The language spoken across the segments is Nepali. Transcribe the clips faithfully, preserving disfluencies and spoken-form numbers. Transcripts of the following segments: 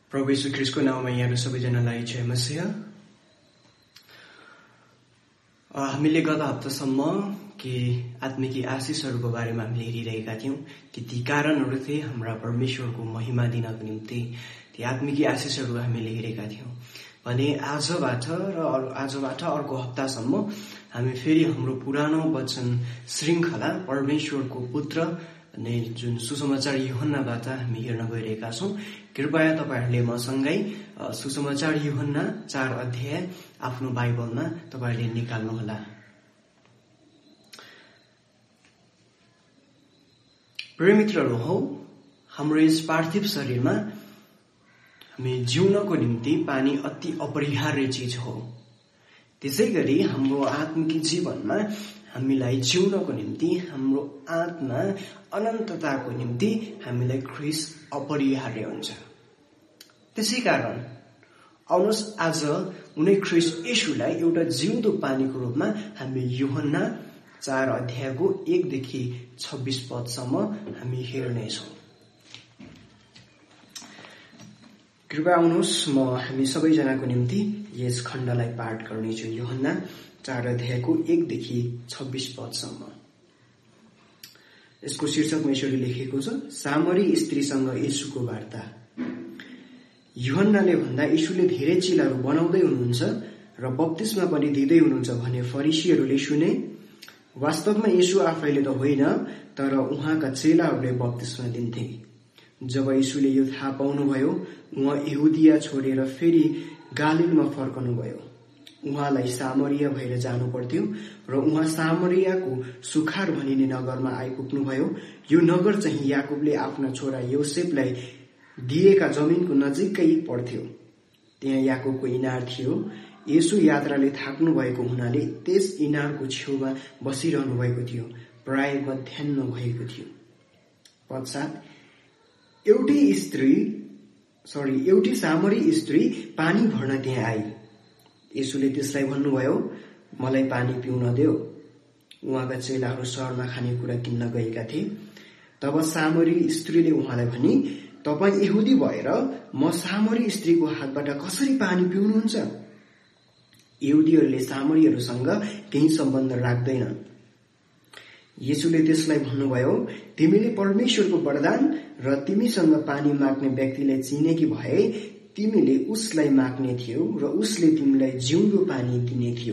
प्रभु यीशु ख्रीष्टको नाममा यहाँहरू सबैजनालाई जय मसीह। हामीले गत हप्तासम्म के आत्मिकी आशिषहरूको बारेमा हामीले हेरिरहेका थियौं कि ती कारणहरू थिए हाम्रा परमेश्वरको महिमा दिनको निम्ति ती आत्मिकी आशिषहरू हामीले हेरेका थियौं भने आजबाट र आजबाट अर्को हप्तासम्म हामी फेरि हाम्रो पुरानो वचन श्रृंखला परमेश्वरको पुत्र भन्ने जुन सुसमाचार यूहन्नाबाट हामी हेर्न गइरहेका छौं। कृपया तपाईहरूले मसँगै सुसमाचार यूहन्ना चार अध्याय आफ्नो बाइबलमा तपाईहरूले निकाल्नुहोला। प्रिय मित्रहरू हौ, हाम्रो यस पार्थिव शरीरमा हामी जिउनको निम्ति पानी अति अपरिहार्य चीज हो। त्यसैगरी हाम्रो आत्मिक जीवनमा हामीलाई जिउनको निम्ति हाम्रो आत्मा अनन्तताको निम्ति हामीलाई ख्रीष्ट अपरिहार्य हुन्छ। त्यसैकारण आउनुहोस् आज उनै ख्रीष्ट येशूलाई एउटा जिउँदो पानीको रूपमा हामी यूहन्ना चार अध्यायको एक देखि छब्बीस पदसम्म हामी हेर्नेछौँ। कृपया आउनुहोस् म हामी सबैजनाको निम्ति यस खण्डलाई पाठ गर्नेछु। यूहन्ना चार अध्यायको एक देखि छब्बीस पदसम्म। यसको शीर्षकमा यसरी लेखेको छ, सामरी स्त्रीसँग येशूको वार्ता। यूहन्नाले भन्दा येशूले धेरै चेलाहरू बनाउँदै हुनुहुन्छ र बप्तिस्मा पनि दिँदै हुनुहुन्छ भने फरिसीहरूले सुने। वास्तवमा येशू आफैले त होइन, तर उहाँका चेलाहरूले बप्तिस्मा दिन्थे। जब येशूले यो थाहा पाउनुभयो, उहाँ यहुदिया छोडेर फेरि गालिलमा फर्कनुभयो। उहाँलाई सामरिया भएर जानु पर्थ्यो र उहाँ सामरियाको सुखार भनिने नगरमा आइपुग्नुभयो। यो नगर चाहिँ याकुबले आफ्ना छोरा योसेफलाई दिएका जमिनको नजिकै पर्थ्यो। त्यहाँ याकुबको इनार थियो। येशू यात्राले थाक्नु भएको हुनाले त्यस इनारको छेउमा बसिरहनु भएको थियो। प्राय मध्याह्न भएको थियो। पश्चात एउटी स्त्री सरी एउटी सामरी स्त्री पानी भर्न त्यहाँ आई। येशूले त्यसलाई भन्नुभयो, मलाई पानी पिउन देऊ। उहाँका चेलाहरू शहरमा खानेकुरा किन्न गएका थिए। तब सामरी स्त्रीले उहाँलाई भनी, तपाईँ यहुदी भएर म सामरी स्त्रीको हातबाट कसरी पानी पिउनुहुन्छ? यहुदीहरूले सामरीहरूसँग केही सम्बन्ध राख्दैन। येशूले त्यसलाई भन्नुभयो, तिमीले परमेश्वरको वरदान र तिमीसँग पानी माग्ने व्यक्तिलाई चिनेकी भए तिमीले उसलाई माग्ने थियो र उसले तिमीलाई जिउँदो पानी दिने थियो।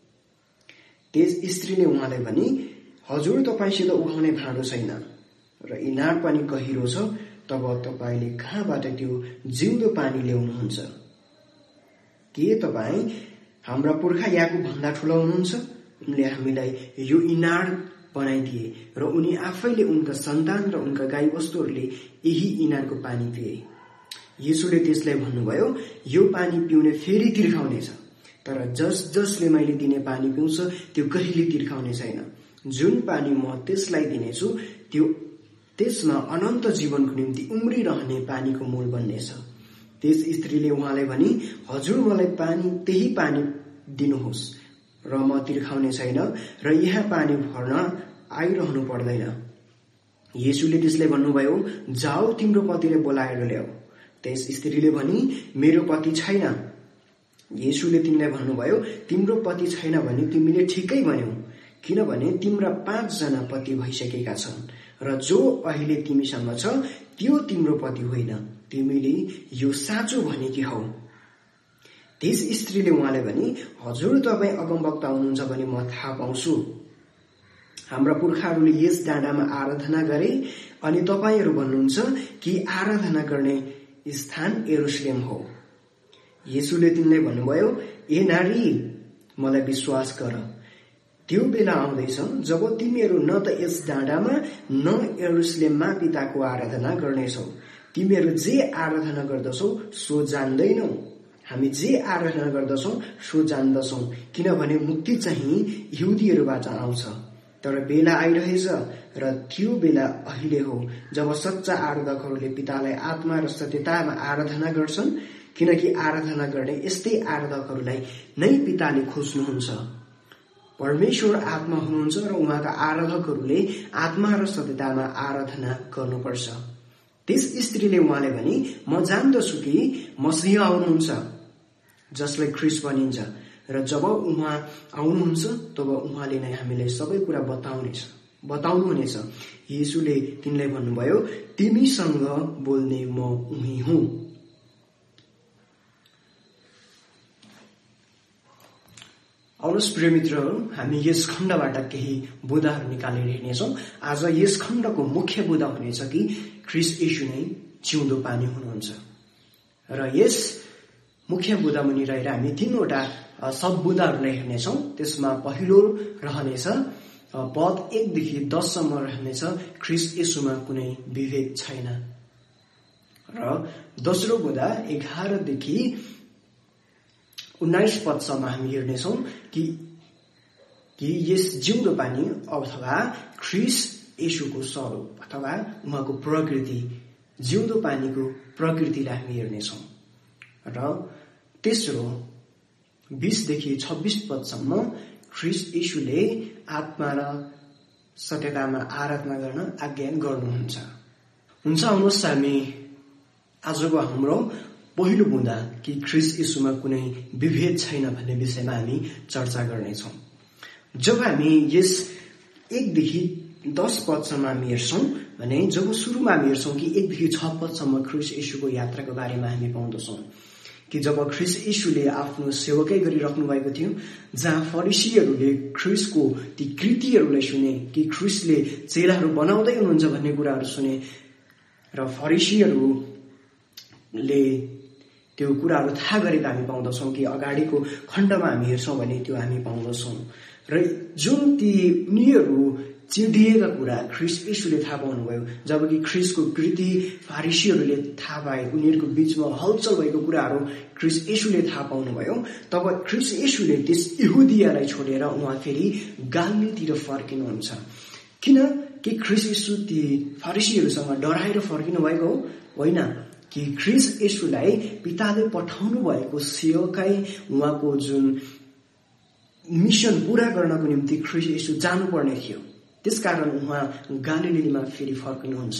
त्यस स्त्रीले उहाँलाई भनी, हजुर, तपाईसित उठाउने भाँडो छैन र इनार पनि गहिरो छ, तब तपाईले कहाँबाट त्यो जिउँदो पानी ल्याउनुहुन्छ? के तपाईँ हाम्रा पुर्खा याकुब भन्दा ठूला हुनुहुन्छ? उनले हामीलाई यो इनार बनाइदिए र उनी आफैले, उनका सन्तान र उनका गाईवस्तुहरूले यही इनारको पानी पिए। येशूले त्यसलाई भन्नुभयो, यो पानी पिउने फेरि तिर्खाउनेछ, तर जस जसले मैले दिने पानी पिउँछ त्यो कहिले तिर्खाउने छैन। जुन पानी म त्यसलाई दिनेछु त्यो त्यसमा अनन्त जीवनको निम्ति उम्रिरहने पानीको मूल बन्नेछ। त्यस स्त्रीले उहाँलाई भनी, हजुर, मलाई पानी त्यही पानी दिनुहोस् र म तिर्खाउने छैन र यहाँ पानी भर्न आइरहनु पर्दैन। येशूले त्यसलाई भन्नुभयो, जाऊ, तिम्रो पतिले बोलाएर ल्याऊ। त्यस स्त्रीले भनी, मेरो पति छैन। येशूले तिमीलाई भन्नुभयो, तिम्रो पति छैन भने तिमीले ठिकै भन्यौ, किनभने तिम्रा पाँचजना पति भइसकेका छन् र जो अहिले तिमीसँग छ त्यो तिम्रो पति होइन। तिमीले यो साँचो भनेकी हौ। त्यस स्त्रीले उहाँलाई भनी, हजुर, तपाईँ अगमवक्ता हुनुहुन्छ भने म थाहा पाउँछु। हाम्रा पुर्खाहरूले यस डाँडामा आराधना गरे अनि तपाईँहरू भन्नुहुन्छ कि आराधना गर्ने स्थान यरुशलेम हो। येशूले तिमीलाई भन्नुभयो, ए नारी, मलाई विश्वास गर, त्यो बेला आउँदैछ जब तिमीहरू न त यस डाँडामा न यरुशलेममा पिताको आराधना गर्नेछौ। तिमीहरू जे आराधना गर्दछौ सो जान्दैनौ। हामी जे आराधना गर्दछौ सो जान्दछौ, किनभने मुक्ति चाहिँ यहुदीहरूबाट आउँछ। तर बेला आइरहेछ र त्यो बेला अहिले हो जब सच्चा आराधकहरूले पितालाई आत्मा र सत्यतामा आराधना गर्छन्, किनकि आराधना गर्ने यस्तै आराधकहरूलाई नै पिताले खोज्नुहुन्छ। परमेश्वर आत्मा हुनुहुन्छ र उहाँका आराधकहरूले आत्मा र सत्यतामा आराधना गर्नुपर्छ। त्यस स्त्रीले उहाँले भने म जान्दछु कि मसीह आउनुहुन्छ जसलाई ख्रीष्ट भनिन्छ र जब उहाँ आउनुहुन्छ तब उहाँले नै हामीलाई सबै कुरा बताउनेछ बताउनुहुनेछ। येशूले तिनलाई भन्नुभयो, तिमीसँग बोल्ने म उही हुँ। आउनुहोस् प्रिय मित्रहरू, हामी यस खण्डबाट केही बुदाहरू निकालेर हेर्नेछौँ। आज यस खण्डको मुख्य बुदा हुनेछ कि ख्रीष्ट येशू नै जिउँदो पानी हुनुहुन्छ र यस मुख्य बुदा मुनि रहेर हामी तीनवटा सब बुदाहरूलाई हेर्नेछौँ। त्यसमा पहिलो रहनेछ पद एकदेखि दससम्म रहनेछ ख्रीष्ट येशूमा कुनै विभेद छैन र दोस्रो बुदा एघारदेखि उन्नाइस पदसम्म हामी हेर्नेछौँ कि कि यस जिउँदो पानी अथवा ख्रीष्ट येशूको स्वरूप अथवा उहाँको प्रकृति, जिउँदो पानीको प्रकृतिलाई हामी हेर्नेछौँ र तेस्रो बीसदेखि छब्बीस पदसम्म ख्रीष्ट येशूले आत्मा र सत्यतामा आराधना गर्न आज्ञा गर्नुहुन्छ। हुन्छ, आउनुहोस् हामी आजको हाम्रो पहिलो बुँदा कि ख्रीष्ट येशूमा कुनै विभेद छैन भन्ने विषयमा हामी चर्चा गर्नेछौँ। जब हामी यस एकदेखि दस पदसम्म हामी हेर्छौँ भने जब सुरुमा हामी हेर्छौँ कि एकदेखि छ पदसम्म ख्रीष्ट येशूको यात्राको बारेमा हामी पाउँदछौँ कि जब ख्रीष्ट येशूले आफ्नो सेवकै गरिराख्नु भएको थियो, जहाँ फरिसीहरूले ख्रीष्टको ती कृतिहरूलाई सुने कि ख्रीष्टले चेलाहरू बनाउँदै हुनुहुन्छ भन्ने कुराहरू सुने र फरिसीहरूले त्यो कुराहरू थाहा गरेको हामी पाउँदछौँ कि अगाडिको खण्डमा हामी हेर्छौँ भने त्यो हामी पाउँदछौँ र जुन ती उनीहरू चिडिएका कुरा ख्रीष्ट येशूले थाहा पाउनुभयो। जबकि ख्रीष्टको कृति फरिसीहरूले थाहा पाए, उनीहरूको बीचमा हलचल भएको कुराहरू ख्रीष्ट येशूले थाहा पाउनुभयो, तब ख्रीष्ट येशूले त्यस यहुदियालाई छोडेर उहाँ फेरि गालीलतिर फर्किनुहुन्छ। किन कि ख्रीष्ट येशू ती फरिसीहरूसँग डराएर फर्किनु भएको होइन, कि ख्रीष्ट येशूलाई पिताले पठाउनु भएको सेवकाई उहाँको जुन मिसन पूरा गर्नको निम्ति ख्रीष्ट येशू जानुपर्ने थियो, त्यसकारण उहाँ गालीलीमा फेरि फर्किनुहुन्छ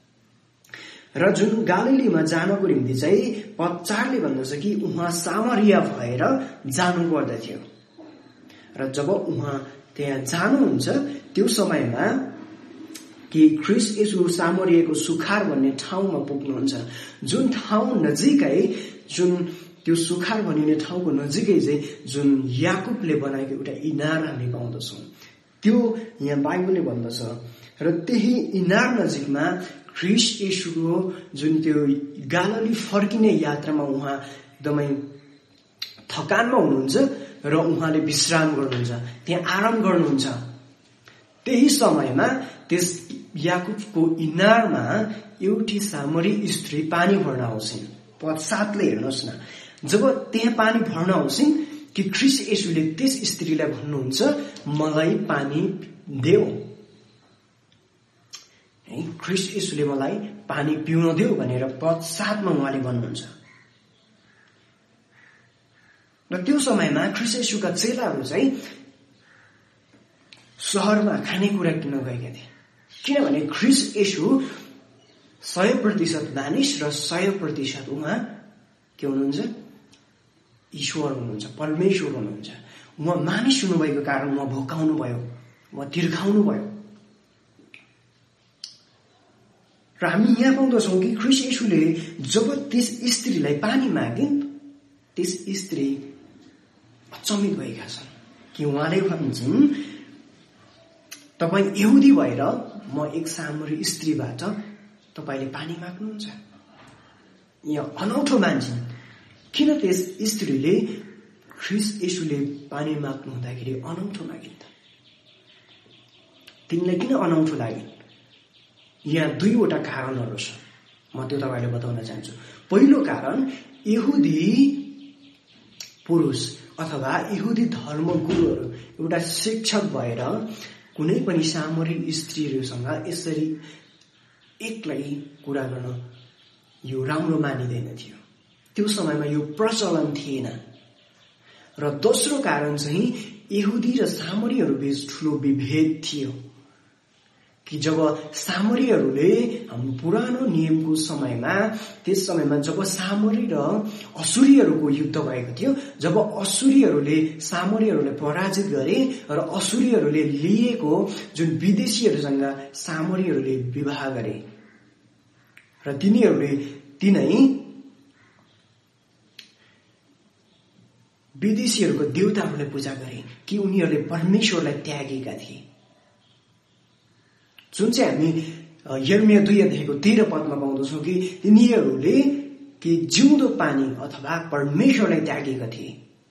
र जुन गालीलीमा जानको निम्ति चाहिँ पद चारले भन्दछ कि उहाँ सामरिया भएर जानु पर्दथ्यो र जब उहाँ त्यहाँ जानुहुन्छ त्यो समयमा कि ख्रीष्ट येशू सामरियाको सुखार भन्ने ठाउँमा पुग्नुहुन्छ, जुन ठाउँ नजिकै जुन त्यो सुखार भनिने ठाउँको नजिकै चाहिँ जुन याकुबले बनाएको एउटा इनार हामी पाउँदछौँ, त्यो यहाँ बाइबलले भन्दछ र त्यही इनार नजिकमा ख्रीष्ट येशूको जुन त्यो गालीली फर्किने यात्रामा उहाँ एकदमै थकानमा हुनुहुन्छ र उहाँले विश्राम गर्नुहुन्छ, त्यहाँ आराम गर्नुहुन्छ। त्यही समयमा त्यस याकुबको इनारमा एउटी सामरी स्त्री पानी भर्न आउँछिन्। पद सातले हेर्नुहोस् न, जब त्यहाँ पानी भर्न आउँछिन् कि ख्रीष्ट येशूले त्यस स्त्रीलाई भन्नुहुन्छ, मलाई पानी देऊ। ख्रीष्ट येशूले मलाई पानी पिउन देऊ भनेर पद सातमा उहाँले भन्नुहुन्छ र त्यो समयमा ख्रीष्ट येशूका चेलाहरू चाहिँ शहरमा खानेकुरा किन्न गएका थिए, किनभने ख्रीष्ट येशू सय प्रतिशत मानिस र सय प्रतिशत उहाँ के हुनुहुन्छ, ईश्वर हुनुहुन्छ, परमेश्वर हुनुहुन्छ। उहाँ मानिस हुनुभएको कारण उहाँ भोकाउनु भयो, उहाँ तिर्खाउनु भयो र हामी यहाँ पाउँदछौँ कि ख्रीष्ट येशूले जब त्यस स्त्रीलाई पानी मागिन्, त्यस स्त्री अचम्मित भएका छन् कि उहाँले भन्छन्, तपाईँ यहुदी भएर म एक सामरी स्त्रीबाट तपाईँले पानी माग्नुहुन्छ। यहाँ अनौठो मान्छन्। किन त्यस स्त्रीले ख्रीष्ट येशूले पानी माग्नु हुँदाखेरि अनौठो मागिन्? तिमीलाई किन अनौठो लाग्यो? यहाँ दुईवटा कारणहरू छन्, म त्यो तपाईँले बताउन चाहन्छु। पहिलो कारण, यहुदी पुरुष अथवा यहुदी धर्मगुरुहरू एउटा शिक्षक भएर कुनै पनि सामरी स्त्रीहरूसँग यसरी एक्लै कुरा गर्न यो राम्रो मानिँदैन थियो। त्यो समयमा यो प्रचलन थिएन। र दोस्रो कारण चाहिँ यहुदी र सामरीहरू बीच ठूलो विभेद थियो। कि जब सामरीहरूले हाम्रो पुरानो नियमको समयमा त्यस समयमा जब सामरी र असुरीहरूको युद्ध भएको थियो, जब असुरीहरूले सामरीहरूलाई पराजित गरे र असुरीहरूले लिएको जुन विदेशीहरूसँग सामरीहरूले विवाह गरे र तिनीहरूले तिनै विदेशीहरूको देवताहरूलाई पूजा गरे कि उनीहरूले परमेश्वरलाई त्यागेका थिए। जुन चाहिँ हामी यर्मिया दुई अध्यायको तेह्र पदमा पाउँदछौँ कि तिनीहरूले कि जिउँदो पानी अथवा परमेश्वरलाई त्यागेका थिए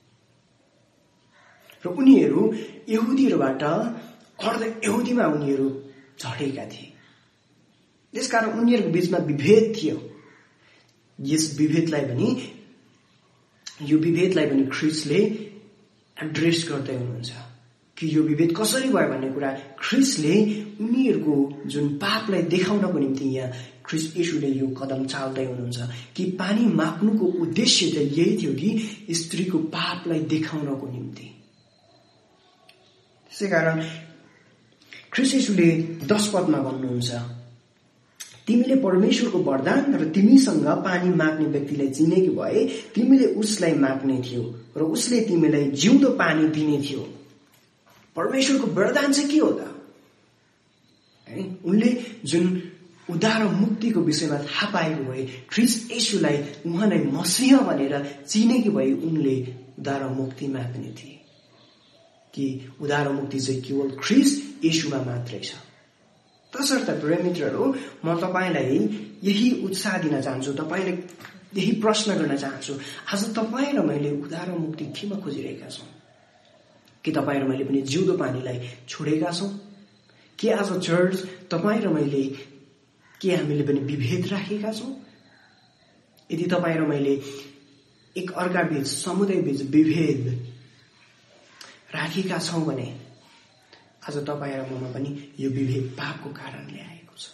र उनीहरू यहुदीहरूबाट अर्ध यहुदीमा उनीहरू झटेका थिए। त्यसकारण उनीहरूको बीचमा विभेद थियो। यस विभेदलाई पनि यो विभेदलाई पनि ख्रिस्टले एड्रेस गर्दै हुनुहुन्छ कि यो विभेद कसरी भयो भन्ने कुरा ख्रिस्टले उनीहरूको जुन पापलाई देखाउनको निम्ति यहाँ ख्रिस्ट येशूले यो कदम चाल्दै हुनुहुन्छ कि पानी माग्नुको उद्देश्य चाहिँ यही थियो कि स्त्रीको पापलाई देखाउनको निम्ति। त्यसैकारण ख्रिस्ट येशूले दश पदमा भन्नुहुन्छ, तिमीले परमेश्वरको वरदान र तिमीसँग पानी माग्ने व्यक्तिलाई चिनेकी भए तिमीले उसलाई माग्ने थियो र उसले तिमीलाई जिउँदो पानी दिने थियो। परमेश्वरको वरदान चाहिँ के हो त? है, उनले जुन उद्धार मुक्तिको विषयमा थाहा पाएको भए, ख्रिस्ट येशूलाई उहाँलाई मसीह भनेर चिनेकी भए उनले उद्धार मुक्ति माग्ने थिए कि उद्धार मुक्ति चाहिँ केवल ख्रिस्ट येशूमा मात्रै छ। तसर्थ प्रिय मित्रहरू, म तपाईलाई यही उत्साह दिन चाहन्छु, तपाईलाई यही प्रश्न गर्न चाहन्छु, आज तपाईँ र मैले उद्धार मुक्ति केमा खोजिरहेका छौँ? के तपाईँ र मैले पनि जिउँदो पानीलाई छोडेका छौँ? के आज चर्च तपाईँ र मैले के हामीले पनि विभेद राखेका छौँ? यदि तपाईँ र मैले एक अर्का बीच समुदाय बीच विभेद राखेका छौँ भने आज तपाईँ र ममा पनि यो विभेद पापको कारणले आएको छ।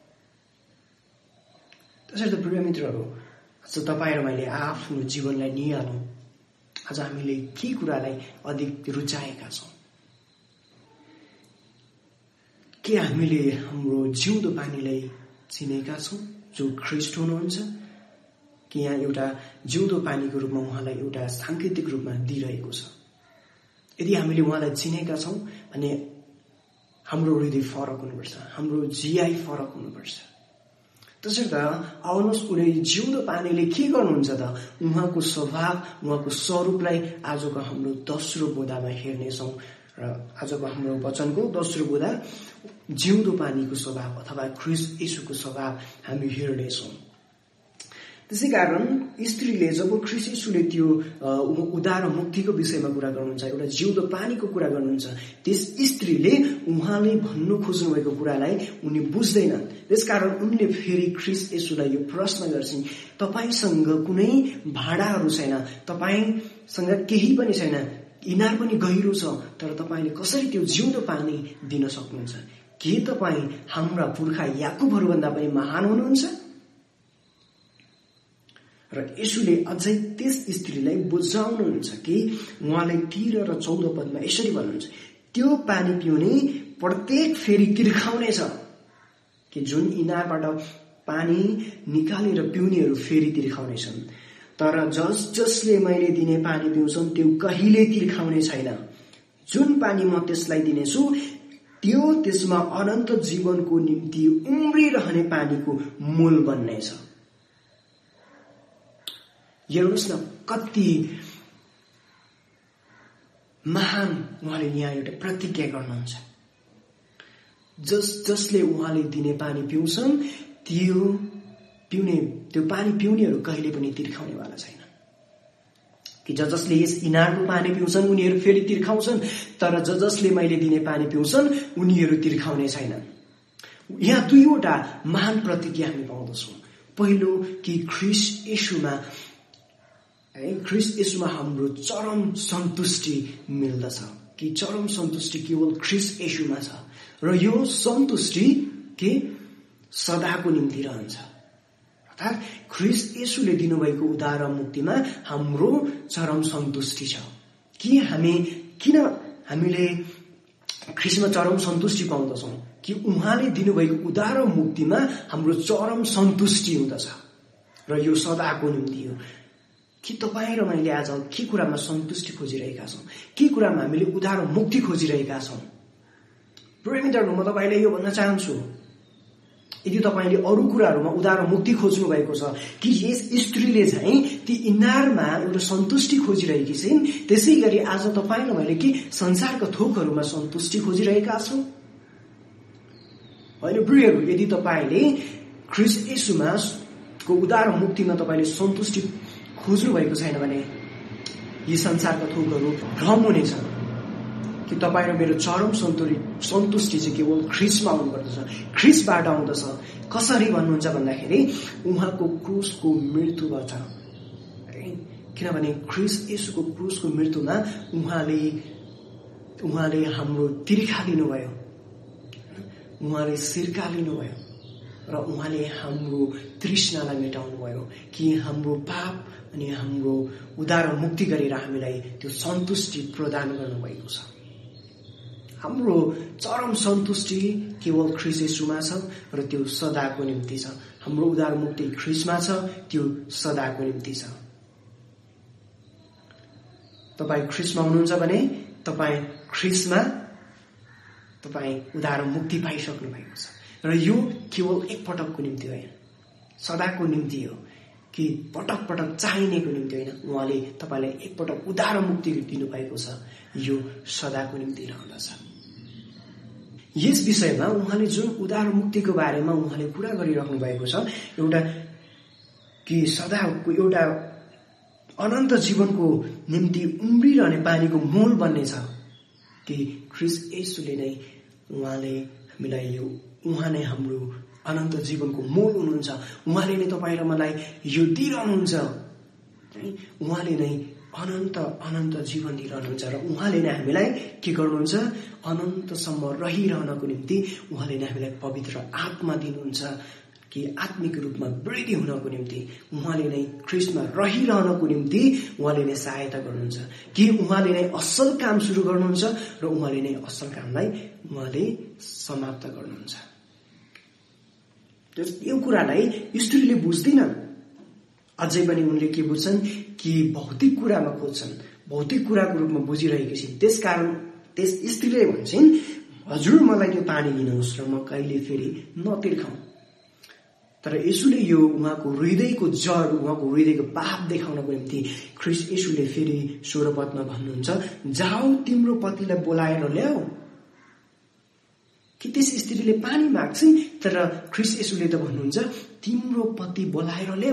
त्यसर्थ प्रिय मित्रहरू, आज तपाईँ र मैले आफ्नो जीवनलाई निहालौँ। आज हामीले के कुरालाई अधिक रुचाएका छौँ? के हामीले हाम्रो जिउँदो पानीलाई चिनेका छौँ जो ख्रिस्ट हुनुहुन्छ? कि यहाँ एउटा जिउँदो पानीको रूपमा उहाँलाई एउटा सांकेतिक रूपमा दिइरहेको छ? यदि हामीले उहाँलाई चिनेका छौँ भने हाम्रो हृदय फरक हुनुपर्छ, हाम्रो जियाई फरक हुनुपर्छ। त्यसर्थ आउनुहोस् कुनै जिउँदो पानीले के गर्नुहुन्छ त? उहाँको स्वभाव, उहाँको स्वरूपलाई आजको हाम्रो दोस्रो बोधामा हेर्नेछौँ र आजको हाम्रो वचनको दोस्रो बोधा जिउँदो पानीको स्वभाव अथवा ख्रिस्ट येशूको स्वभाव हामी हेर्नेछौँ। त्यसै कारण स्त्रीले जब ख्रिस्ट येशूले त्यो उद्धार मुक्तिको विषयमा कुरा गर्नुहुन्छ, एउटा जिउँदो पानीको कुरा गर्नुहुन्छ, त्यस स्त्रीले उहाँले भन्नु खोज्नु भएको कुरालाई उनी बुझ्दैनन्। त्यसकारण उनले फेरि ख्रिस्ट येशूलाई यो प्रश्न गर्छिन्, तपाईसँग कुनै भाँडाहरू छैन, तपाईसँग केही पनि छैन, इनार पनि गहिरो छ, तर तपाईँले कसरी त्यो जिउँदो पानी दिन सक्नुहुन्छ? के तपाईँ हाम्रा पुर्खा याकुबहरूभन्दा पनि महान हुनुहुन्छ? र येशूले अझै त्यस स्त्रीलाई बुझाउनुहुन्छ कि उहाँले तेह्र र चौध पदमा यसरी भन्नुहुन्छ, त्यो पानी पिउने प्रत्येक फेरि तिर्खाउने छ कि जुन इनारबाट पानी निकालेर पिउनेहरू फेरि तिर्खाउने छन्, तर जस जसले मैले दिने पानी पिउँछन् त्यो कहिले तिर्खाउने छैन। जुन पानी म त्यसलाई दिनेछु त्यो त्यसमा अनन्त जीवनको निम्ति उम्रिरहने पानीको मूल बन्नेछ। हेर्नुहोस् न कति महान उहाँले यहाँ एउटा प्रतिज्ञा गर्नुहुन्छ। जस जसले उहाँले दिने पानी पिउँछन् त्यो पिउने त्यो पानी पिउनेहरू कहिले पनि तिर्खाउनेवाला छैन। कि ज जसले यस इनारको पानी पिउँछन् उनीहरू फेरि तिर्खाउँछन्, तर ज जसले मैले दिने पानी पिउँछन् उनीहरू तिर्खाउने छैनन्। यहाँ दुईवटा महान प्रतिज्ञा हामी पाउँदछौँ। पहिलो कि ख्रिस्ट येशूमा ख्रिस्ट येशूमा हाम्रो चरम सन्तुष्टि मिल्दछ, कि चरम सन्तुष्टि केवल ख्रिस्ट येशूमा छ र यो सन्तुष्टि के सदाको निम्ति रहन्छ। अर्थात् ख्रिस्ट येशूले दिनुभएको उद्धार मुक्तिमा हाम्रो चरम सन्तुष्टि छ। कि हामी किन हामीले ख्रिस्टमा चरम सन्तुष्टि पाउँदछौँ? कि कि उहाँले दिनुभएको उद्धार र मुक्तिमा हाम्रो चरम सन्तुष्टि हुँदछ र यो सदाको निम्ति हो। कि तपाईँ र मैले आज के कुरामा सन्तुष्टि खोजिरहेका छौँ, के कुरामा हामीले उद्धार र मुक्ति खोजिरहेका छौँ? प्रेमितहरू, म तपाईँलाई यो भन्न चाहन्छु, यदि तपाईँले अरू कुराहरूमा उद्धार र मुक्ति खोज्नु भएको छ कि यस स्त्रीले चाहिँ ती इनारमा एउटा सन्तुष्टि खोजिरहेकी छिन्, त्यसै गरी आज तपाईँ र मैले के संसारका थोकहरूमा सन्तुष्टि खोजिरहेका छौँ? होइन प्रियहरू, यदि तपाईँले ख्रीष्ट येशूमा को उद्धार र मुक्तिमा तपाईँले सन्तुष्टि खोज्नु भएको छैन भने यी संसारका थोकहरू भ्रम हुनेछ कि तपाईँ र मेरो चरम सन्तुष्टि चाहिँ केवल ख्रीष्टमा आउनुपर्दछ, ख्रीष्टबाट आउँदछ। कसरी भन्नुहुन्छ भन्दाखेरि उहाँको क्रुसको मृत्युबाट। किनभने ख्रीष्ट येशूको क्रुसको मृत्युमा उहाँले उहाँले हाम्रो तिर्खा लिनुभयो, उहाँले सिर्का लिनुभयो र उहाँले हाम्रो तृष्णालाई मेटाउनु भयो कि हाम्रो पाप अनि हाम्रो उद्धार र मुक्ति गरेर हामीलाई त्यो सन्तुष्टि प्रदान गर्नुभएको छ। हाम्रो चरम सन्तुष्टि केवल ख्रीष्ट येशूमा छ र त्यो सदाको निम्ति छ। हाम्रो उद्धार मुक्ति ख्रीष्टमा छ, त्यो सदाको निम्ति छ। तपाईँ ख्रीष्टमा हुनुहुन्छ भने तपाईँ ख्रीष्टमा तपाईँ उद्धार मुक्ति पाइसक्नु भएको छ र यो केवल एकपटकको निम्ति होइन, सदाको निम्ति हो। कि पटक पटक चाहिनेको निम्ति होइन, उहाँले तपाईँलाई एकपटक उद्धार मुक्ति दिनुभएको छ, यो सदाको निम्ति रहँदछ। यस विषयमा उहाँले जुन उद्धार मुक्तिको बारेमा उहाँले कुरा गरिराख्नु भएको छ, एउटा कि सदाको एउटा अनन्त जीवनको निम्ति उम्रिरहने पानीको मूल बन्नेछ कि ख्रीष्ट येशूले नै उहाँले हामीलाई यो उहाँ नै हाम्रो अनन्त जीवनको मूल हुनुहुन्छ। उहाँले नै तपाईँ र मलाई यो दिइरहनुहुन्छ, उहाँले नै अनन्त अनन्त जीवन दिइरहनुहुन्छ र उहाँले नै हामीलाई के गर्नुहुन्छ, अनन्तसम्म रहिरहनको निम्ति उहाँले नै हामीलाई पवित्र आत्मा दिनुहुन्छ कि आत्मिक रूपमा वृद्धि हुनको निम्ति उहाँले नै ख्रीष्टमा रहिरहनको निम्ति उहाँले नै सहायता गर्नुहुन्छ कि उहाँले नै असल काम सुरु गर्नुहुन्छ र उहाँले नै असल कामलाई उहाँले समाप्त गर्नुहुन्छ। यो कुरालाई स्त्रीले बुझ्दिनन्, अझै पनि उनले के बुझ्छन् कि भौतिक कुरामा खोज्छन्, भौतिक कुराको रूपमा बुझिरहेकी छिन्। त्यसकारण त्यस स्त्रीले भन्छन्, हजुर मलाई त्यो पानी दिनुहोस् र म कहिले फेरि नतिर्खाउँ। तर येशूले यो उहाँको हृदयको जड, उहाँको हृदयको पाप देखाउनको निम्ति ख्रीष्ट येशूले फेरि सोह्र पदमा भन्नुहुन्छ, जाऊ तिम्रो पतिलाई बोलाएर ल्याऊ। कि त्यस स्त्रीले पानी माग्छिन्, तर ख्रीष्ट येशूले त भन्नुहुन्छ तिम्रो पति बोलाएर ल्याऊ।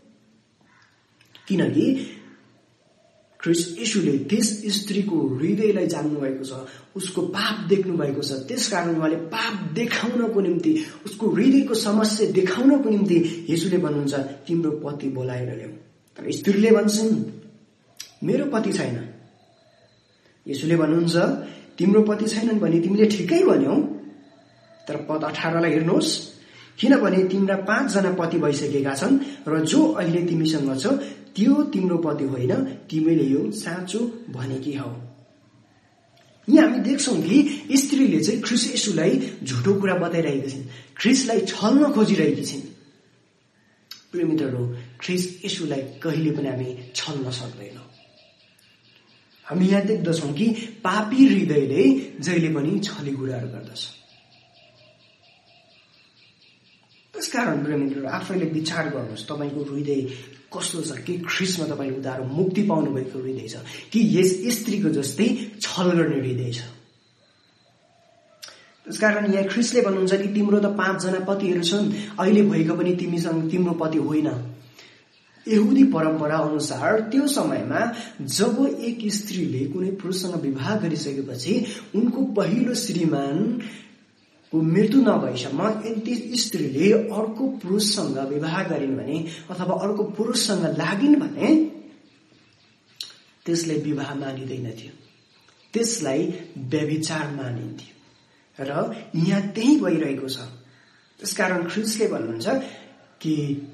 किनकि ख्रीष्ट येशूले त्यस स्त्रीको हृदयलाई जान्नु भएको छ, उसको पाप देख्नु भएको छ। त्यसकारण उहाँले पाप देखाउनको निम्ति, उसको हृदयको समस्या देखाउनको निम्ति येशूले भन्नुहुन्छ तिम्रो पति बोलाएर ल्याऊ। तर स्त्रीले भन्छन् मेरो पति छैन। येशूले भन्नुहुन्छ तिम्रो पति छैनन् भने तिमीले ठिकै भन्यौ, तर पद अठारलाई हेर्नुहोस्, किनभने तिम्रा पाँचजना पति भइसकेका छन् र जो अहिले तिमीसँग छ त्यो तिम्रो पति होइन, तिमीले यो साँचो भनेकी हौ। यहाँ हामी देख्छौँ कि स्त्रीले चाहिँ ख्रीष्ट येशूलाई झुटो कुरा बताइरहेकी छिन्, ख्रीष्टलाई छल्न खोजिरहेकी छिन्। प्रेमितहरू, ख्रीष्ट येशूलाई कहिले पनि हामी छल्न सक्दैनौँ। हामी यहाँ देख्दछौँ कि पापी हृदयले जहिले पनि छली कुराहरू गर्दछ। त्यसकारण प्रेमितहरू, आफैले विचार गर्नुहोस् तपाईँको हृदय कस्तो छ। कि ख्रीष्टमा तपाईँले उद्धार मुक्ति पाउनु भएको हृदय छ कि यस स्त्रीको जस्तै छल गर्ने हृदय छ। त्यसकारण यहाँ ख्रीष्टले भन्नुहुन्छ कि तिम्रो त पाँचजना पतिहरू छन्, अहिले भएको पनि तिमीसँग तिम्रो पति होइन। यहुदी परम्परा अनुसार त्यो समयमा जब एक स्त्रीले कुनै पुरुषसँग विवाह गरिसकेपछि उनको पहिलो श्रीमान को मृत्यु नभएसम्म यदि स्त्रीले अर्को पुरुषसँग विवाह गरिन् भने अथवा अर्को पुरुषसँग लागिन् भने त्यसलाई विवाह मानिँदैनथ्यो, त्यसलाई व्यभिचार मानिन्थ्यो। र यहाँ त्यही भइरहेको छ। त्यसकारण ख्रीष्टले भन्नुहुन्छ कि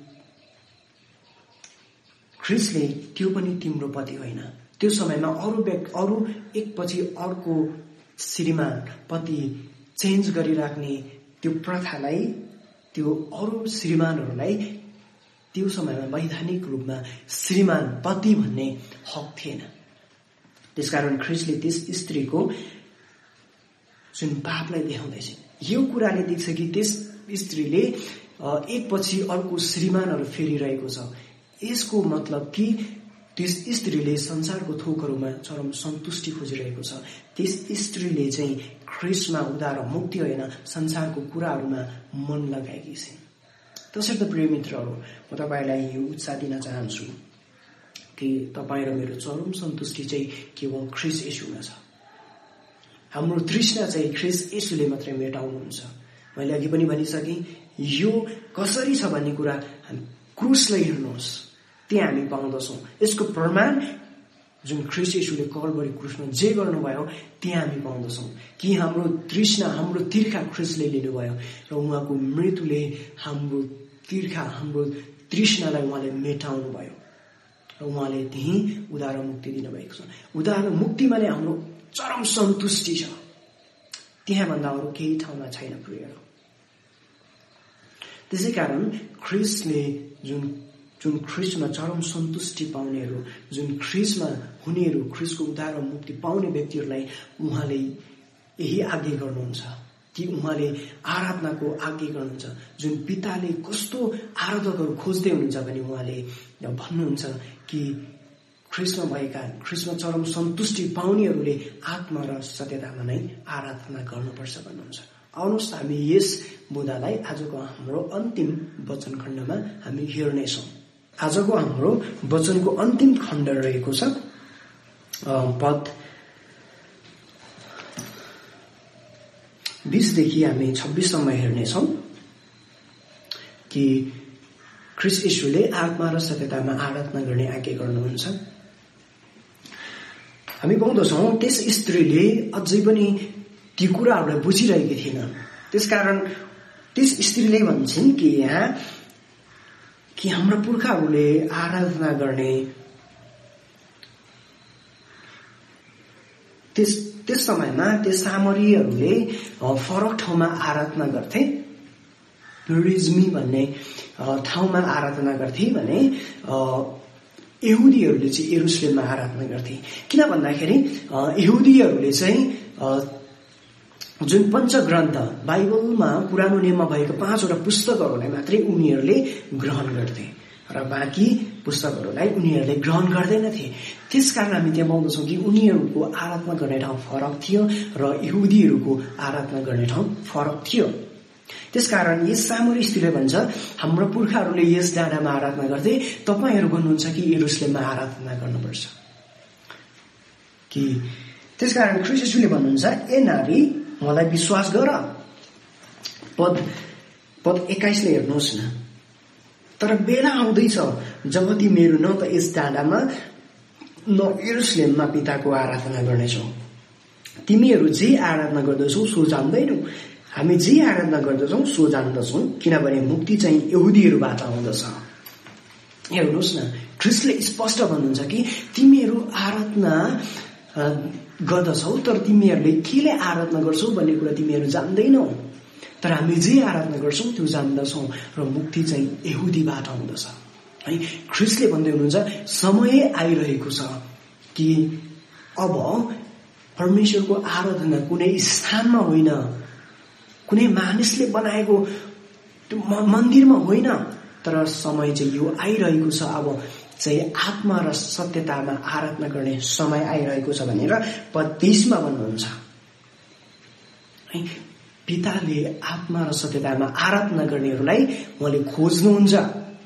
ख्रीष्टले त्यो पनि तिम्रो पति होइन। त्यो समयमा अरू व्यक्ति अरू एकपछि अर्को श्रीमान पति चेन्ज गरिराख्ने त्यो प्रथालाई, त्यो अरू श्रीमानहरूलाई त्यो समयमा वैधानिक रूपमा श्रीमान पति भन्ने हक थिएन। त्यसकारण ख्रीष्टले त्यस स्त्रीको जुन पापलाई देखाउँदैछ, यो कुराले देख्छ कि त्यस स्त्रीले एकपछि अर्को श्रीमानहरू फेरिरहेको छ। यसको मतलब कि त्यस स्त्रीले संसारको थोकहरूमा चरम सन्तुष्टि खोजिरहेको छ। त्यस स्त्रीले चाहिँ ख्रीष्टमा उद्धार र मुक्ति होइन, संसारको कुराहरूमा मन लगाएकी छिन्। तसर्थ प्रिय मित्रहरू, म तपाईँलाई यो उत्साह दिन चाहन्छु कि तपाईँ र मेरो चरम सन्तुष्टि चाहिँ केवल ख्रीष्ट येशूमा छ। हाम्रो तृष्णा चाहिँ ख्रीष्ट येशूले मात्रै मेटाउनुहुन्छ। मैले अघि पनि भनिसकेँ, यो कसरी छ भन्ने कुरा हामी क्रुसलाई हेर्नुहोस्, त्यहाँ हामी पाउँदछौँ। यसको प्रमाण जुन ख्रीष्ट येशूले कलवरी क्रुसमा जे गर्नुभयो त्यहाँ हामी पाउँदछौँ कि हाम्रो तृष्णा, हाम्रो तिर्खा ख्रीष्टले लिनुभयो र उहाँको मृत्युले हाम्रो तिर्खा, हाम्रो तृष्णालाई उहाँले मेटाउनु भयो र उहाँले त्यही उद्धार मुक्ति दिनुभएको छ। उद्धार मुक्तिमा नै हाम्रो चरम सन्तुष्टि छ, त्यहाँभन्दा अरू केही ठाउँमा छैन प्रियहरू। त्यसै कारण ख्रीष्टले जुन जुन ख्रीष्टमा चरम सन्तुष्टि पाउनेहरू, जुन ख्रीष्टमा हुनेहरू, ख्रीष्टको उद्धार र मुक्ति पाउने व्यक्तिहरूलाई उहाँले यही आज्ञा गर्नुहुन्छ कि उहाँले आराधनाको आज्ञा गर्नुहुन्छ। जुन पिताले कस्तो आराधकहरू खोज्दै हुनुहुन्छ भने उहाँले भन्नुहुन्छ कि ख्रीष्टमा भएका, ख्रीष्टमा चरम सन्तुष्टि पाउनेहरूले आत्मा र सत्यतामा नै आराधना गर्नुपर्छ भन्नुहुन्छ। आउनुहोस् हामी यस बुदालाई आजको हाम्रो अन्तिम वचन खण्डमा हामी हेर्नेछौँ। आजको हाम्रो वचनको अन्तिम खण्ड रहेको छ पद बीसदेखि हामी छब्बीससम्म हेर्नेछौँ कि ख्रीष्ट येशूले आत्मा र सत्यतामा आराधना गर्ने आज्ञा गर्नुहुन्छ। हामी पाउँदछौँ त्यस स्त्रीले अझै पनि ती कुराहरूलाई बुझिरहेकी थिएन। त्यसकारण त्यस स्त्रीले भन्छन् कि यहाँ कि हाम्रा पुर्खाहरूले आराधना गर्ने त्यस त्यस समयमा त्यस सामरीहरूले फरक ठाउँमा आराधना गर्थे। प्युरिज्मी भन्ने ठाउँमा आराधना गर्थे भने यहुदीहरूले चाहिँ यरुशलेममा आराधना गर्थे। किन भन्दाखेरि यहुदीहरूले चाहिँ जुन पञ्चग्रन्थ बाइबलमा पुरानो नियममा भएका पाँचवटा पुस्तकहरूलाई मात्रै उनीहरूले ग्रहण गर्थे र बाँकी पुस्तकहरूलाई उनीहरूले ग्रहण गर्दैनथे। त्यसकारण हामी त्यहाँ पाउँदछौँ कि उनीहरूको आराधना गर्ने ठाउँ फरक थियो र यहुदीहरूको आराधना गर्ने ठाउँ फरक थियो। त्यसकारण यस सामरी स्त्रीले भन्छ हाम्रो पुर्खाहरूले यस डाँडामा आराधना गर्थे, तपाईँहरू भन्नुहुन्छ कि यरुशलेममा आराधना गर्नुपर्छ कि। त्यसकारण ख्रीष्ट येशूले भन्नुहुन्छ, ए नारी मलाई विश्वास गर। पद पद एक्काइसले हेर्नुहोस् न, तर बेला आउँदैछ जब तिमीहरू न त यस डाँडामा न यरुशलेममा पिताको आराधना गर्नेछौ। तिमीहरू जे आराधना गर्दछौ सो जान्दैनौ, हामी जे आराधना गर्दछौ सो जान्दछौ, किनभने मुक्ति चाहिँ यहुदीहरूबाट आउँदछ। हेर्नुहोस् न, ख्रीष्टले स्पष्ट भन्नुहुन्छ कि तिमीहरू आराधना गर्दछौ तर तिमीहरूले केले आराधना गर्छौ भन्ने कुरा तिमीहरू जान्दैनौ, तर हामी जे आराधना गर्छौँ त्यो जान्दछौ र मुक्ति चाहिँ यहुदीबाट आउँदछ। है, ख्रीष्टले भन्दै हुनुहुन्छ समय आइरहेको छ कि अब परमेश्वरको आराधना कुनै स्थानमा होइन, कुनै मानिसले बनाएको मन्दिरमा होइन, तर समय चाहिँ यो आइरहेको छ अब चाहिँ आत्मा र सत्यतामा आराधना गर्ने समय आइरहेको छ भनेर पद तेइसमा भन्नुहुन्छ। पिताले आत्मा र सत्यतामा आराधना गर्नेहरूलाई उहाँले खोज्नुहुन्छ।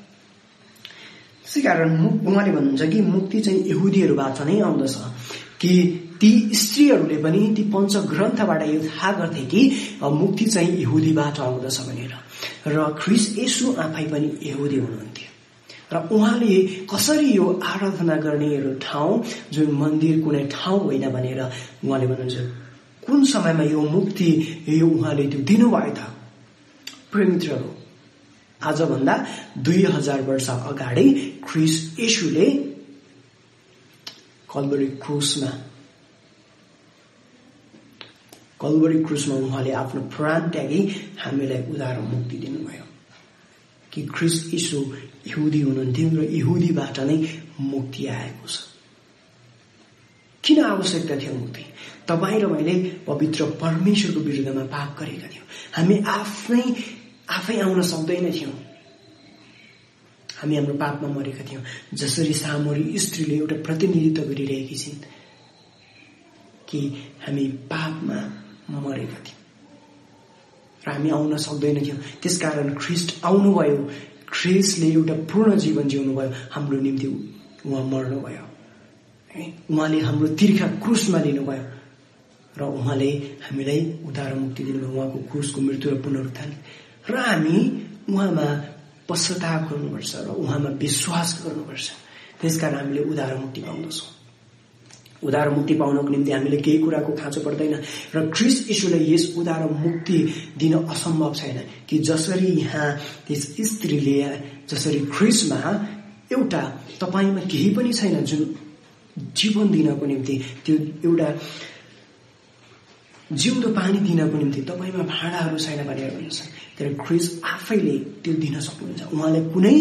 त्यसै कारण उहाँले भन्नुहुन्छ कि मुक्ति चाहिँ यहुदीहरूबाट नै आउँदछ कि ती स्त्रीहरूले पनि ती पञ्चग्रन्थबाट यो थाहा गर्थे कि मुक्ति चाहिँ यहुदीबाट आउँदछ भनेर। र ख्रीष्ट येशू आफै पनि यहुदी हुनुहुन्थ्यो र उहाँले कसरी यो आराधना गर्नेहरू ठाउँ जुन मन्दिर कुनै ठाउँ होइन भनेर उहाँले भन्नुहुन्छ, कुन समयमा यो मुक्ति यो उहाँले त्यो दिनुभयो त। प्रिय मित्रहरू, आजभन्दा दुई हजार वर्ष अगाडि ख्रीष्ट येशूले कल्वरी क्रुसमा कल्वरी क्रुसमा उहाँले आफ्नो प्राण त्यागी हामीलाई उद्धार मुक्ति दिनुभयो। कि ख्रीष्ट यीशु यहुदी हुनुहुन्थ्यो र यहुदीबाट नै मुक्ति आएको छ। किन आवश्यकता थियो मुक्ति? तपाईँ र मैले पवित्र परमेश्वरको विरुद्धमा पाप गरेका थियौं। हामी आफ्नै आफै आउन सक्दैन थियौं। हामी हाम्रो पापमा मरेका थियौं। जसरी सामरी स्त्रीले एउटा प्रतिनिधित्व गरिरहेकी छिन् कि हामी पापमा मरेका थियौं र हामी आउन सक्दैन थियौं। त्यसकारण ख्रीष्ट आउनुभयो। ख्रीष्टले एउटा पूर्ण जीवन जिउनुभयो हाम्रो निम्ति। उहाँ मर्नुभयो, उहाँले हाम्रो तिर्खा क्रुसमा लिनुभयो र उहाँले हामीलाई उद्धार मुक्ति दिनुभयो। उहाँको क्रुसको मृत्यु र पुनरुत्थान र हामी उहाँमा पश्चाताप गर्नुपर्छ र उहाँमा विश्वास गर्नुपर्छ। त्यसकारण हामीले उद्धार मुक्ति पाउँदछौँ। उद्धार मुक्ति पाउनको निम्ति हामीले केही कुराको खाँचो पर्दैन र ख्रीष्ट यीशुले यस उद्धार मुक्ति दिन असम्भव छैन। कि जसरी यहाँ त्यस स्त्रीले जसरी ख्रीष्टमा एउटा तपाईमा केही पनि छैन जुन जीवन दिनको निम्ति, त्यो एउटा जिउँदो पानी दिनको निम्ति तपाईमा भाँडाहरू छैन भनेर भन्छ, तर ख्रीष्ट आफैले त्यो दिन सक्नुहुन्छ। उहाँलाई कुनै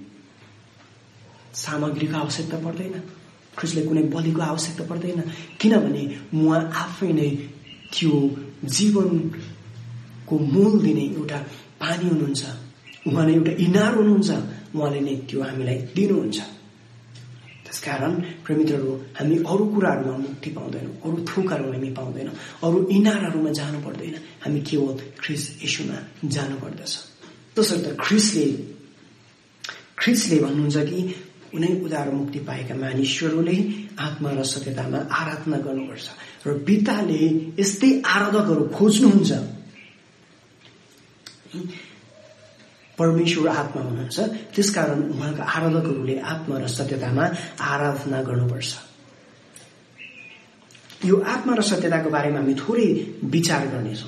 सामग्रीको आवश्यकता पर्दैन। ख्रीष्टले कुनै बलिको आवश्यकता पर्दैन, किनभने उहाँ आफै नै त्यो जीवनको मूल दिने एउटा पानी हुनुहुन्छ। उहाँ नै एउटा इनार हुनुहुन्छ। उहाँले नै त्यो हामीलाई दिनुहुन्छ। त्यसकारण प्रेमित्रहरू, हामी अरू कुराहरूमा मुक्ति पाउँदैनौँ, अरू थोकहरूमा हामी पाउँदैनौँ, अरू इनारहरूमा जानु पर्दैन। हामी केवल ख्रीष्ट यीशुमा जानु पर्दछ। तसर्थ ख्रीष्टले ख्रीष्टले भन्नुहुन्छ कि उनै उद्धार मुक्ति पाएका मानिसहरूले आत्मा र सत्यतामा आराधना गर्नुपर्छ र पिताले यस्तै आराधकहरू खोज्नुहुन्छ। परमेश्वर आत्मा हुनुहुन्छ, त्यसकारण उहाँका आराधकहरूले आत्मा र सत्यतामा आराधना गर्नुपर्छ। यो आत्मा र सत्यताको बारेमा हामी थोरै विचार गर्नेछौँ।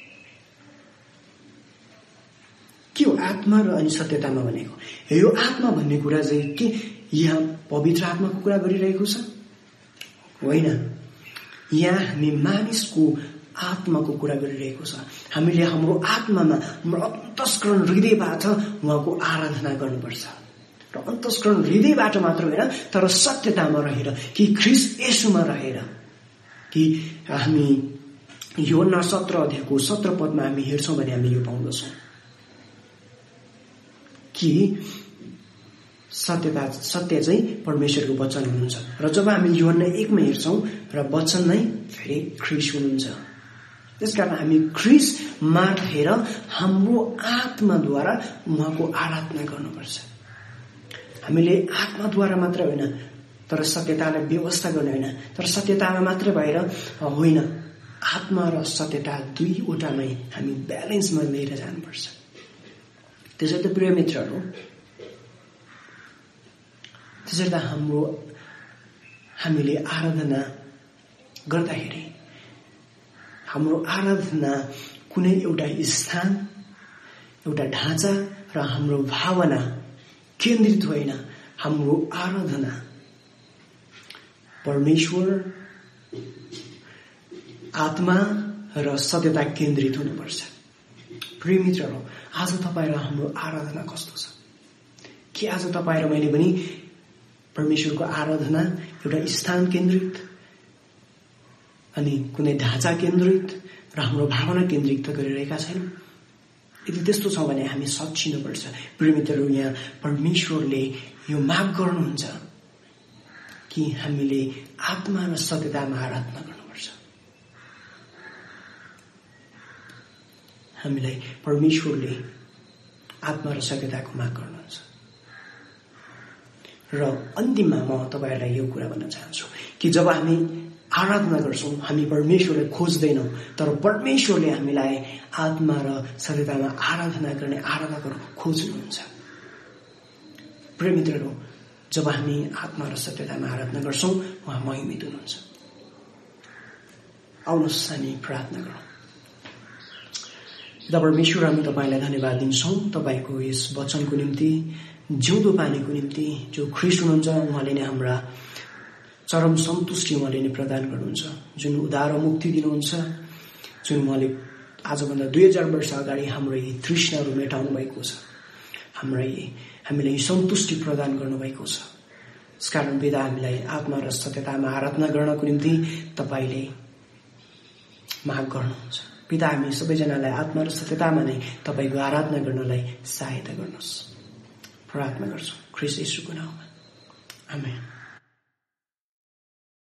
के हो आत्मा र अनि सत्यतामा भनेको? यो आत्मा भन्ने कुरा चाहिँ के यहाँ पवित्र आत्माको कुरा गरिरहेको छ? होइन, यहाँ हामी मानिसको आत्माको कुरा गरिरहेको छ। हामीले हाम्रो आत्मामा, हाम्रो अन्तस्करण हृदयबाट उहाँको आराधना गर्नुपर्छ र अन्तस्करण हृदयबाट मात्र होइन, तर सत्यतामा रहेर, कि ख्रीष्ट येशूमा रहेर। कि हामी यूहन्ना सत्र अध्यायको सत्र पदमा हामी हेर्छौँ भने हामी यो पाउँदछौँ कि सत्यता सत्य चाहिँ परमेश्वरको वचन हुनुहुन्छ। र जब हामी यूहन्ना एकमा हेर्छौँ र वचन नै फेरि ख्रीष्ट हुनुहुन्छ। त्यसकारण हामी ख्रीष्टमा रहेर हाम्रो आत्माद्वारा उहाँको आराधना गर्नुपर्छ। हामीले आत्माद्वारा मात्र होइन, तर सत्यतालाई व्यवस्था गर्ने होइन, तर सत्यतामा मात्र भएर होइन, आत्मा र सत्यता दुईवटामै हामी ब्यालेन्समा लिएर जानुपर्छ। त्यसर्थ प्रिय मित्रहरू, त्यसर्थ हाम्रो हामीले आराधना गर्दाखेरि हाम्रो आराधना कुनै एउटा स्थान, एउटा ढाँचा र हाम्रो भावना केन्द्रित होइन। हाम्रो आराधना परमेश्वर, आत्मा र सत्यता केन्द्रित हुनुपर्छ। प्रिय मित्रहरू, आज तपाईँ र हाम्रो आराधना कस्तो छ? के आज तपाईँ र मैले पनि परमेश्वरको आराधना एउटा स्थान केन्द्रित अनि कुनै ढाँचा केन्द्रित र हाम्रो भावना केन्द्रित गरिरहेका छैनौँ? यदि त्यस्तो छ भने हामी सच्चिनुपर्छ। प्रिय मित्रहरू, यहाँ परमेश्वरले यो माग गर्नुहुन्छ कि हामीले आत्मा र सत्यतामा आराधना गर्नुपर्छ। हामीलाई परमेश्वरले आत्मा र सत्यताको माग गर्नुहुन्छ। र अन्तिममा म तपाईहरुलाई यो कुरा भन्न चाहन्छु कि जब हामी आराधना गर्छौं, हामी परमेश्वरलाई खोज्दैनौं, तर परमेश्वरले हामीलाई आत्मा र सत्यतामा आराधना गर्ने आराधकहरू खोज्नुहुन्छ। प्रिय मित्रहरू, जब हामी आत्मा र सत्यतामा आराधना गर्छौं, उहाँ महिमित हुनुहुन्छ। आउनुहोस् हामी प्रार्थना गरौँ। पिता परमेश्वर, हामी तपाईलाई धन्यवाद दिन्छौं तपाईको यस वचनको निम्ति, जिउँदो पानीको निम्ति। जो ख्रीष्ट हुनुहुन्छ उहाँले नै हाम्रा चरम सन्तुष्टि उहाँले नै प्रदान गर्नुहुन्छ, जुन उद्धार मुक्ति दिनुहुन्छ, जुन उहाँले आजभन्दा दुई हजार वर्ष अगाडि हाम्रो यी तृष्णाहरू मेटाउनु भएको छ, हाम्रा यी हामीलाई सन्तुष्टि प्रदान गर्नुभएको छ। यसकारण पिता, हामीलाई आत्मा र सत्यतामा आराधना गर्नको निम्ति तपाईले माग गर्नुहुन्छ। पिता, हामी सबैजनालाई आत्मा र सत्यतामा नै तपाईको आराधना गर्नलाई सहायता गर्नुहोस्। प्रार्थना गर्छौं ख्रीष्ट येशूको नाममा, आमेन।